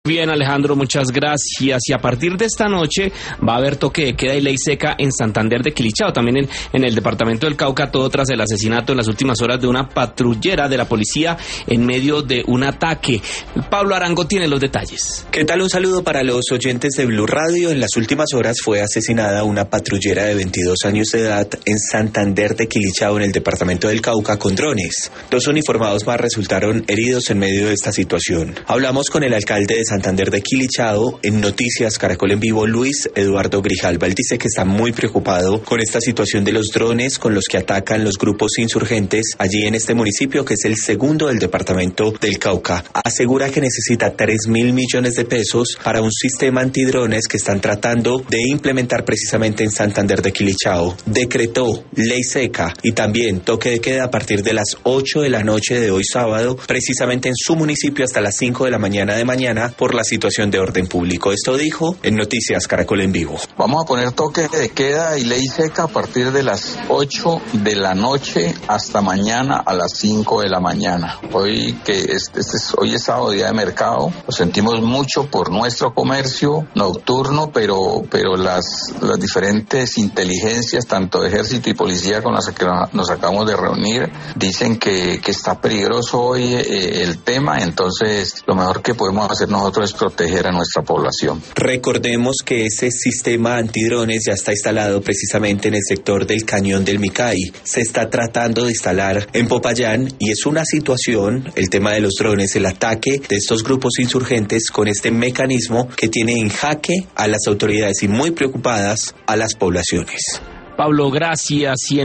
Bien, Alejandro, muchas gracias. Y a partir de esta noche va a haber toque de queda y ley seca en Santander de Quilichao, también en el departamento del Cauca, todo tras el asesinato en las últimas horas de una patrullera de la policía en medio de un ataque. Pablo Arango tiene los detalles. ¿Qué tal? Un saludo para los oyentes de Blue Radio. En las últimas horas fue asesinada una patrullera de 22 años de edad en Santander de Quilichao, en el departamento del Cauca, con drones. 2 uniformados más resultaron heridos en medio de esta situación. Hablamos con el alcalde de Santander de Quilichao en Noticias Caracol en Vivo, Luis Eduardo Grijalva. Él dice que está muy preocupado con esta situación de los drones con los que atacan los grupos insurgentes allí en este municipio, que es el segundo del departamento del Cauca. Asegura que necesita 3.000 millones de pesos para un sistema antidrones que están tratando de implementar precisamente en Santander de Quilichao. Decretó ley seca y también toque de queda a partir de las 8 de la noche de hoy sábado, precisamente en su municipio hasta las 5 de la mañana de mañana, por la situación de orden público. Esto dijo en Noticias Caracol en Vivo. Vamos a poner toque de queda y ley seca a partir de las 8 de la noche hasta mañana a las 5 de la mañana. Hoy es sábado, día de mercado, lo sentimos mucho por nuestro comercio nocturno, pero las diferentes inteligencias, tanto de ejército y policía con las que nos acabamos de reunir, dicen que está peligroso hoy el tema. Entonces lo mejor que podemos hacer nosotros es proteger a nuestra población. Recordemos que ese sistema antidrones ya está instalado precisamente en el sector del Cañón del Micay. Se está tratando de instalar en Popayán y es una situación, el tema de los drones, el ataque de estos grupos insurgentes con este mecanismo que tiene en jaque a las autoridades y muy preocupadas a las poblaciones. Pablo, gracias.